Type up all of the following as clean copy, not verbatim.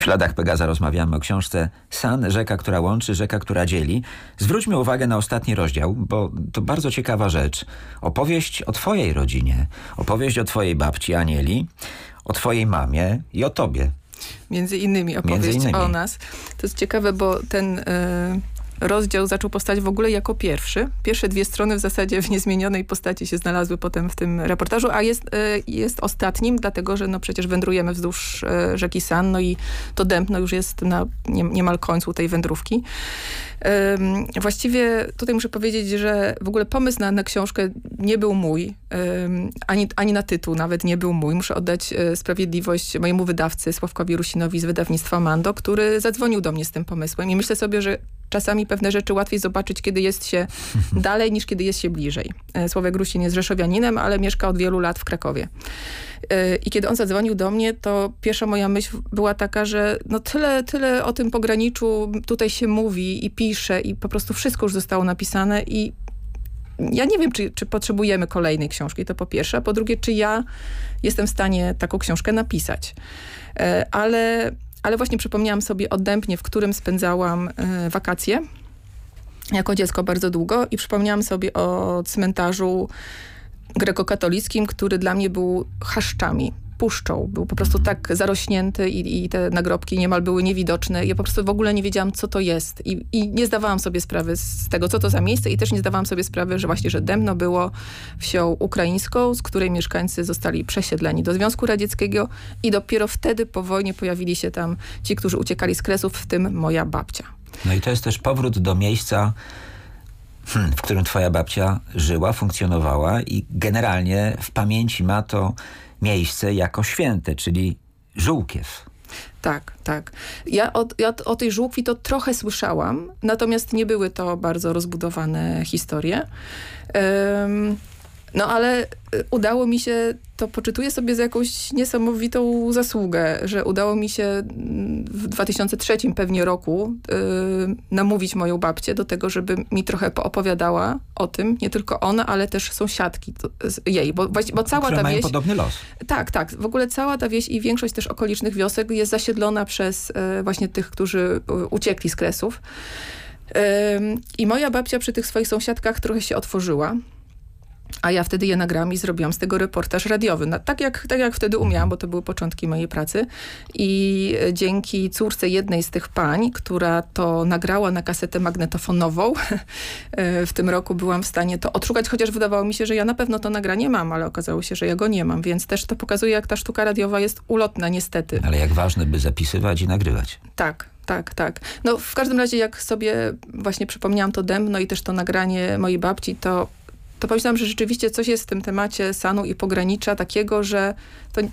W śladach Pegaza rozmawiamy o książce San, rzeka, która łączy, rzeka, która dzieli. Zwróćmy uwagę na ostatni rozdział, bo to bardzo ciekawa rzecz. Opowieść o twojej rodzinie, opowieść o twojej babci Anieli, o twojej mamie i o tobie. Między innymi opowieść o nas. To jest ciekawe, bo ten rozdział zaczął powstać w ogóle jako pierwszy. Pierwsze 2 strony w zasadzie w niezmienionej postaci się znalazły potem w tym reportażu, a jest ostatnim, dlatego że przecież wędrujemy wzdłuż rzeki San, i to Dębno już jest na niemal końcu tej wędrówki. Właściwie tutaj muszę powiedzieć, że w ogóle pomysł na książkę nie był mój, ani na tytuł nawet nie był mój. Muszę oddać sprawiedliwość mojemu wydawcy Sławkowi Rusinowi z wydawnictwa Mando, który zadzwonił do mnie z tym pomysłem i myślę sobie, że czasami pewne rzeczy łatwiej zobaczyć, kiedy jest się dalej, niż kiedy jest się bliżej. Sławek Rusin jest rzeszowianinem, ale mieszka od wielu lat w Krakowie. I kiedy on zadzwonił do mnie, to pierwsza moja myśl była taka, że tyle o tym pograniczu tutaj się mówi i pisze i po prostu wszystko już zostało napisane i ja nie wiem, czy potrzebujemy kolejnej książki, to po pierwsze, a po drugie, czy ja jestem w stanie taką książkę napisać. Ale właśnie przypomniałam sobie o Dębnie, w którym spędzałam wakacje jako dziecko bardzo długo i przypomniałam sobie o cmentarzu grekokatolickim, który dla mnie był chaszczami, puszczą. Był po prostu tak zarośnięty i te nagrobki niemal były niewidoczne. Ja po prostu w ogóle nie wiedziałam, co to jest. I nie zdawałam sobie sprawy z tego, co to za miejsce i też nie zdawałam sobie sprawy, że Dębno było wsią ukraińską, z której mieszkańcy zostali przesiedleni do Związku Radzieckiego i dopiero wtedy po wojnie pojawili się tam ci, którzy uciekali z Kresów, w tym moja babcia. No i to jest też powrót do miejsca, w którym twoja babcia żyła, funkcjonowała i generalnie w pamięci ma to miejsce jako święte, czyli Żółkiew. Tak, tak. Ja o tej Żółkwi to trochę słyszałam, natomiast nie były to bardzo rozbudowane historie. Ale udało mi się, to poczytuję sobie za jakąś niesamowitą zasługę, że udało mi się w 2003 pewnie roku namówić moją babcię do tego, żeby mi trochę poopowiadała o tym, nie tylko ona, ale też sąsiadki jej, bo cała które ta mają wieś... podobny los. Tak. W ogóle cała ta wieś i większość też okolicznych wiosek jest zasiedlona przez właśnie tych, którzy uciekli z Kresów. I moja babcia przy tych swoich sąsiadkach trochę się otworzyła. A ja wtedy je nagrałam i zrobiłam z tego reportaż radiowy. Tak jak wtedy umiałam, bo to były początki mojej pracy. I dzięki córce jednej z tych pań, która to nagrała na kasetę magnetofonową, w tym roku byłam w stanie to odszukać, chociaż wydawało mi się, że ja na pewno to nagranie mam, ale okazało się, że ja go nie mam. Więc też to pokazuje, jak ta sztuka radiowa jest ulotna, niestety. Ale jak ważne, by zapisywać i nagrywać. Tak. W każdym razie, jak sobie właśnie przypomniałam to Dębno i też to nagranie mojej babci, to pomyślałam, że rzeczywiście coś jest w tym temacie Sanu i pogranicza takiego, że to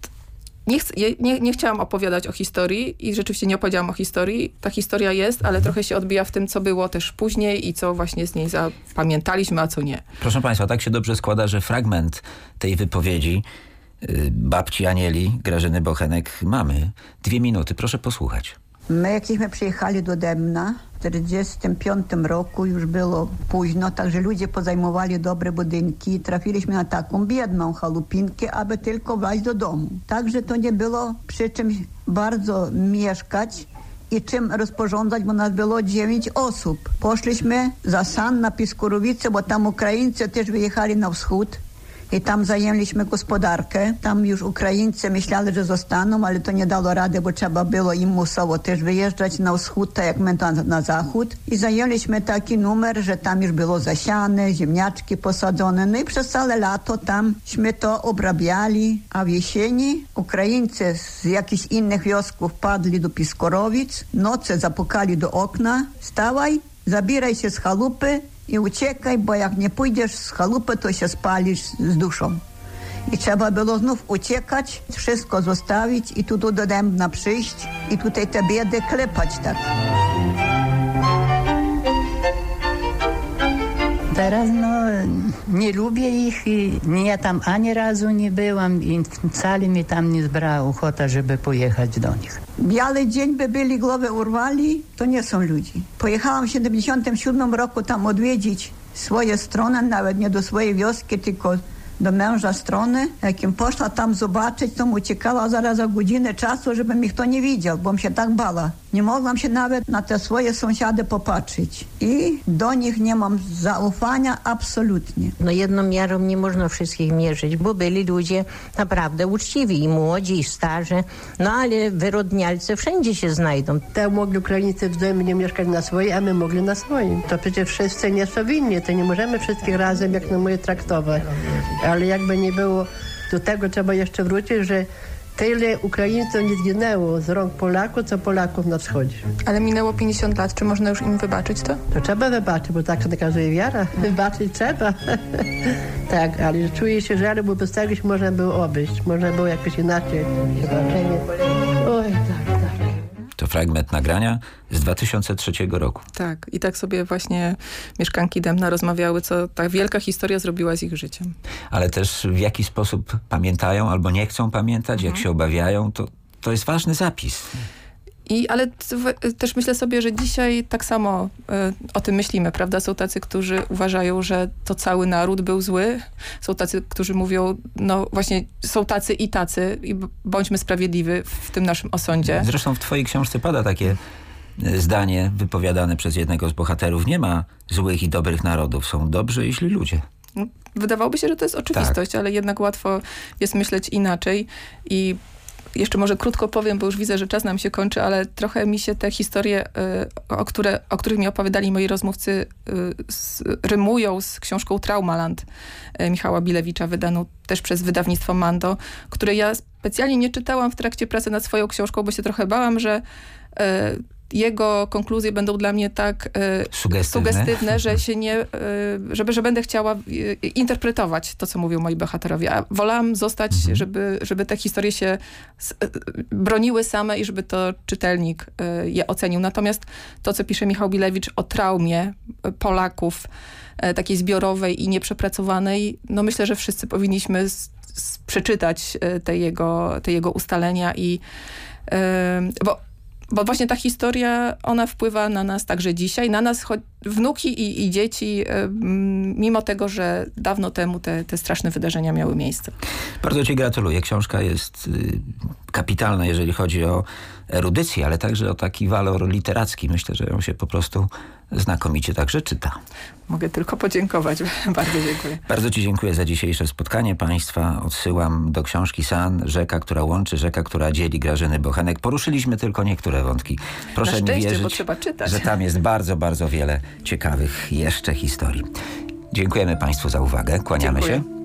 nie chciałam opowiadać o historii i rzeczywiście nie opowiedziałam o historii. Ta historia jest, ale trochę się odbija w tym, co było też później i co właśnie z niej zapamiętaliśmy, a co nie. Proszę państwa, tak się dobrze składa, że fragment tej wypowiedzi babci Anieli, Grażyny Bochenek mamy. 2 minuty, proszę posłuchać. My, jakśmy przyjechali do Dębna w 1945 roku, już było późno, także ludzie pozajmowali dobre budynki. Trafiliśmy na taką biedną chałupinkę, aby tylko wejść do domu. Także to nie było przy czymś bardzo mieszkać i czym rozporządzać, bo nas było 9 osób. Poszliśmy za San na Piskurowice, bo tam Ukraińcy też wyjechali na wschód. I tam zajęliśmy gospodarkę. Tam już Ukraińcy myśleli, że zostaną, ale to nie dało rady, bo trzeba było im musowo też wyjeżdżać na wschód, tak jak my na zachód. I zajęliśmy taki numer, że tam już było zasiane, ziemniaczki posadzone. No i przez całe lato tamśmy to obrabiali, a w jesieni Ukraińcy z jakichś innych wiosków padli do Piskorowic, noce zapukali do okna. Wstawaj, zabieraj się z chałupy i uciekaj, bo jak nie pójdziesz z chałupy, to się spalisz z duszą. I trzeba było znów uciekać, wszystko zostawić i tu do Dębna przyjść i tutaj te biedy klepać tak. Teraz nie lubię ich i ja tam ani razu nie byłam i wcale mi tam nie zbrała ochota, żeby pojechać do nich. Biały dzień by byli, głowę urwali, to nie są ludzi. Pojechałam w 1977 roku tam odwiedzić swoje strony, nawet nie do swojej wioski, tylko do męża strony. Jak poszła tam zobaczyć, to uciekała zaraz za godzinę czasu, żeby mnie kto nie widział, bo się tak bała. Nie mogłam się nawet na te swoje sąsiady popatrzeć. I do nich nie mam zaufania absolutnie. No jedną miarą nie można wszystkich mierzyć, bo byli ludzie naprawdę uczciwi, i młodzi, i starzy. No ale wyrodnialcy wszędzie się znajdą. Te mogli Ukraińcy wzajemnie mieszkać na swojej, a my mogli na swoim. To przecież wszyscy nie są winni, to nie możemy wszystkich razem jak na moje traktować. Ale jakby nie było, do tego trzeba jeszcze wrócić, że tyle Ukraińców nie zginęło z rąk Polaków, co Polaków na wschodzie. Ale minęło 50 lat, czy można już im wybaczyć to? To trzeba wybaczyć, bo tak nakazuje wiara. Wybaczyć trzeba. Tak, ale czuję się, że bo bez tego się można było obejść. Można było jakoś inaczej. Oj, tak. To fragment nagrania z 2003 roku. Tak, i tak sobie właśnie mieszkanki Dębna rozmawiały, co ta wielka historia zrobiła z ich życiem. Ale też w jaki sposób pamiętają albo nie chcą pamiętać, jak się obawiają, to jest ważny zapis. Ale też myślę sobie, że dzisiaj tak samo o tym myślimy, prawda? Są tacy, którzy uważają, że to cały naród był zły. Są tacy, którzy mówią, no właśnie są tacy i tacy i bądźmy sprawiedliwi w tym naszym osądzie. Zresztą w twojej książce pada takie zdanie wypowiadane przez jednego z bohaterów. Nie ma złych i dobrych narodów, są dobrzy i źli ludzie. Wydawałoby się, że to jest oczywistość, ale jednak łatwo jest myśleć inaczej i jeszcze może krótko powiem, bo już widzę, że czas nam się kończy, ale trochę mi się te historie, o których mi opowiadali moi rozmówcy, rymują z książką Traumaland Michała Bilewicza, wydaną też przez wydawnictwo Mando, której ja specjalnie nie czytałam w trakcie pracy nad swoją książką, bo się trochę bałam, że jego konkluzje będą dla mnie tak sugestywne, że się nie, że będę chciała interpretować to, co mówią moi bohaterowie. A wolałam zostać, żeby te historie się broniły same i żeby to czytelnik je ocenił. Natomiast to, co pisze Michał Bilewicz o traumie Polaków, takiej zbiorowej i nieprzepracowanej, no myślę, że wszyscy powinniśmy przeczytać te jego ustalenia i bo właśnie ta historia, ona wpływa na nas także dzisiaj, na nas wnuki i dzieci, mimo tego, że dawno temu te straszne wydarzenia miały miejsce. Bardzo ci gratuluję. Książka jest kapitalna, jeżeli chodzi o erudycję, ale także o taki walor literacki. Myślę, że ją się po prostu znakomicie także czyta. Mogę tylko podziękować. Bardzo dziękuję. Bardzo ci dziękuję za dzisiejsze spotkanie. Państwa odsyłam do książki San, Rzeka, która łączy, rzeka, która dzieli, Grażyny Bochenek. Poruszyliśmy tylko niektóre wątki. Proszę mi wierzyć, bo trzeba czytać, że tam jest bardzo, bardzo wiele ciekawych jeszcze historii. Dziękujemy Państwu za uwagę. Kłaniamy się.